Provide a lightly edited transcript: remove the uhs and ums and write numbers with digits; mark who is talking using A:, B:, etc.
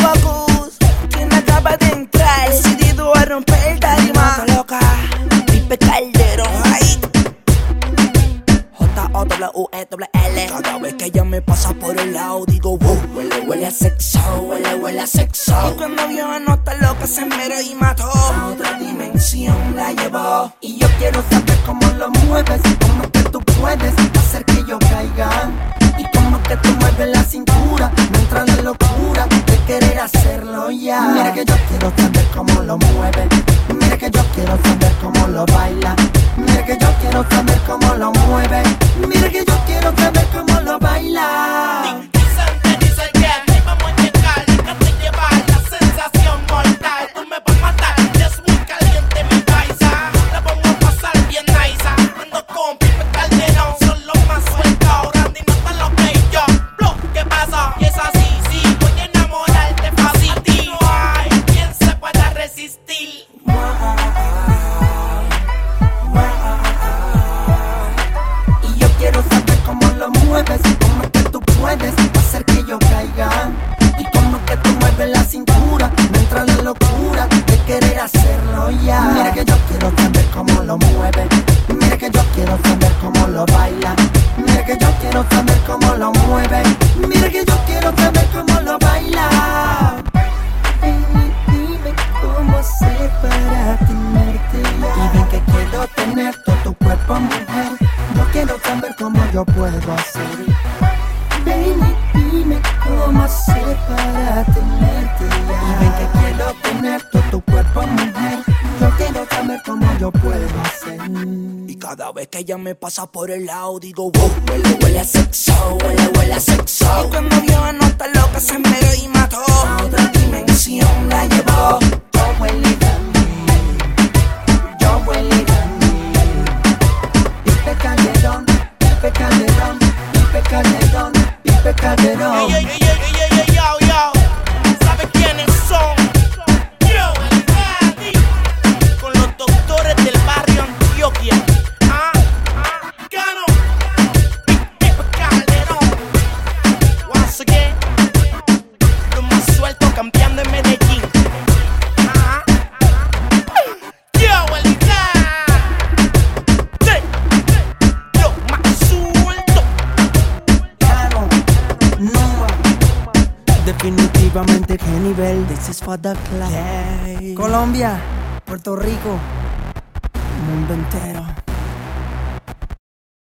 A: focus. Quien acaba de entrar, decidido a romper el tarima. Está loca, Pipe Calderón. Ay. J-O-W-E-L. Cada vez que ella me pasa por el lado, digo, wow, huele, huele a sexo, huele, huele a sexo. Y cuando vio a Nota Loca se enmeró y mató. A otra dimensión la llevó.
B: Y yo quiero saber cómo lo mueves, cómo es que tú puedes hacer que yo caiga. Y cómo es que tú mueves la cintura, me entra la locura de querer hacerlo ya. Mira que yo quiero saber cómo lo mueves, mira que yo quiero saber cómo lo baila. Mira que yo quiero saber cómo lo mueve, mira que yo quiero saber cómo lo baila. Cómo es que tú puedes hacer que yo caiga. Y cómo es que tú mueves la cintura, me entra la locura de querer hacerlo ya. Mira que yo quiero saber cómo lo mueve, mira que yo quiero saber cómo lo baila. Mira que yo quiero saber cómo lo mueve, mira que yo quiero saber cómo lo baila. Dime cómo hacer para tenerte ya. Y bien que quiero tener todo tu cuerpo, mujer. Yo quiero saber cómo yo puedo hacer. Baby, dime cómo hacer para tenerte ya. Y ven que quiero tener todo tu cuerpo, mujer. Yo quiero saber cómo yo puedo hacer.
A: Y cada vez que ella me pasa por el lado, digo, wow, huele, huele a sexo, huele, huele a sexo. Y cuando vio a Nota Loca se enmeró y mató. A otra dimensión la llevó.
B: Yo huele a mí, yo huele a mí. Pipe Calderón, Pipe Calderón, Pipe Calderón, Pipe Calderón.
C: Yo, ¿sabes quiénes son? Yo, el Daddy, con los doctores del barrio Antioquia. Gano, Pipe Calderón. Once again, los más sueltos campeando en Medellín. Yo, el Daddy, los más sueltos.
B: Definitivamente qué nivel. This is for the club. Colombia, Puerto Rico, mundo entero.